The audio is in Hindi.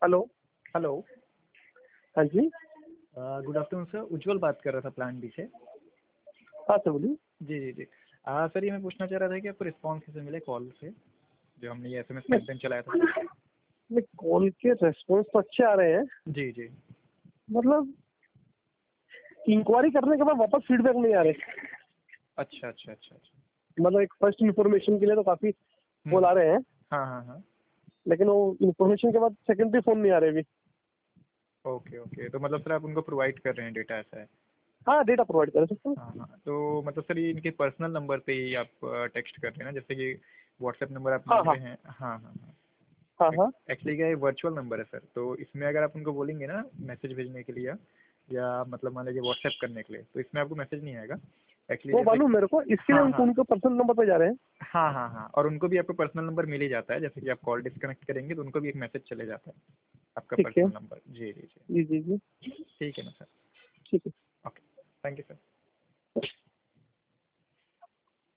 हेलो। हेलो। हाँ जी। गुड आफ्टरनून सर, उज्जवल बात कर रहा था प्लान बी से। हाँ सर बोलिए। जी जी जी। सर ये मैं पूछना चाह रहा था कि आपको रिस्पॉन्स कैसे मिले कॉल से, जो हमने ये SMS नहीं कैंपेन चलाया था। नहीं, कॉल के रेस्पॉन्स तो अच्छे आ रहे हैं। जी जी। मतलब इंक्वायरी करने के बाद वापस फीडबैक नहीं आ रहे। अच्छा अच्छा अच्छा अच्छा। मतलब एक फर्स्ट इन्फॉर्मेशन के लिए तो काफी कॉल आ रहे हैं, हाँ हाँ हाँ। लेकिन वो इन्फॉर्मेशन के बाद सेकेंडरी फोन नहीं आ रहे अभी। ओके ओके, तो मतलब सर आप उनको प्रोवाइड कर रहे हैं डेटा, ऐसा है। हाँ डेटा प्रोवाइड कर सकते हैं। हाँ हाँ, तो मतलब सर ये इनके पर्सनल नंबर पे ही आप टेक्स्ट कर रहे हैं ना, जैसे कि व्हाट्सएप नंबर आप हाँ मांग हाँ रहे हैं। हाँ हाँ हाँ। हाँ हाँ। एक्चुअली क्या है, वर्चुअल नंबर है सर, तो इसमें अगर आप उनको बोलेंगे ना मैसेज भेजने के लिए या मतलब मान लीजिए व्हाट्सएप करने के लिए, तो इसमें आपको मैसेज नहीं आएगा एक्चुअली, वो जैसे। मालूम मेरे को, इसके लिए हाँ उनको हाँ उनके पर्सनल नंबर पे जा रहे हैं। हाँ हाँ हाँ, और उनको भी आपको पर्सनल नंबर मिल ही जाता है, जैसे कि आप कॉल डिस्कनेक्ट करेंगे तो उनको भी एक मैसेज चले जाता है आपका ठीक है। Personal number. जी जी जी। जी जी जी। ठीक है ना सर। ठीक है। Okay, thank you sir.